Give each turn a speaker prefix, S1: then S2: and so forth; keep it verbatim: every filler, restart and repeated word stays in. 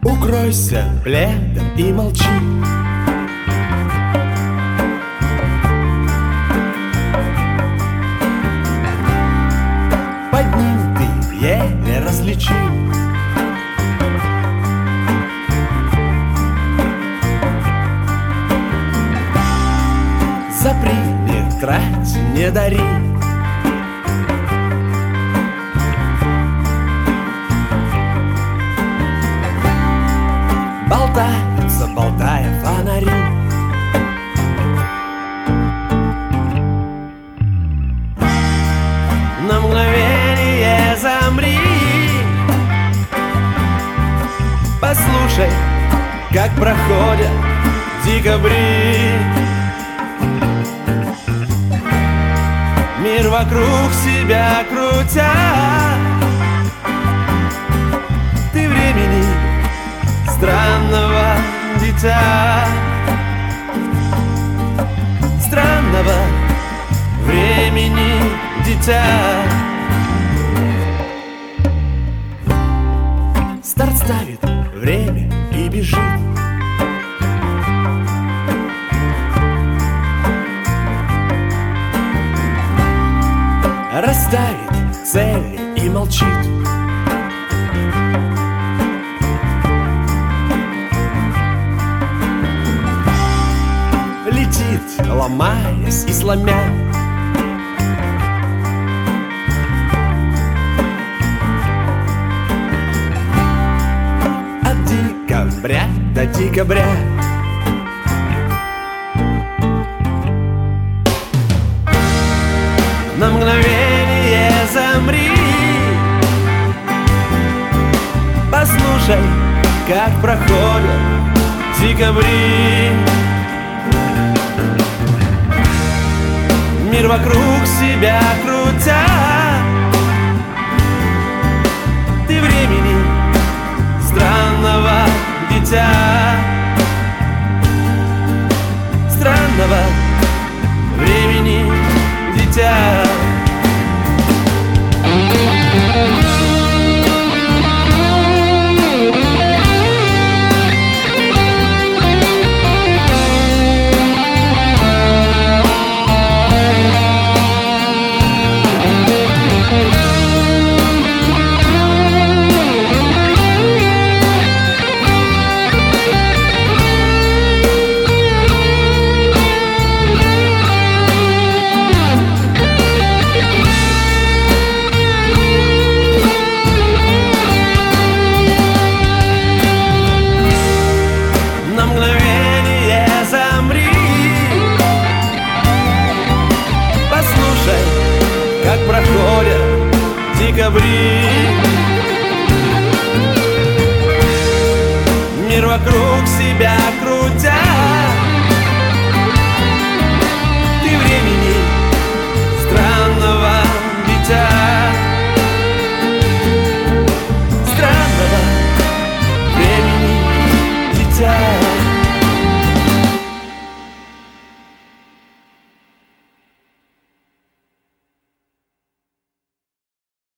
S1: Укройся пледом и молчи. Под ним ты еле различим. Запри, не трать, не дари. Болтаются, болтая фонари. На мгновение замри. Послушай, как проходят декабри. Мир вокруг себя крутя, ты времени странного дитя, странного времени дитя. Старт ставит время и бежит. Расставит цели и молчит. Летит, ломаясь и сломя. От декабря до декабря. На мгновение замри. Послушай, как проходят декабри. Мир вокруг себя крутя, ты времени странного дитя, странного времени дитя. Как проходят декабри. Мир вокруг себя крутя,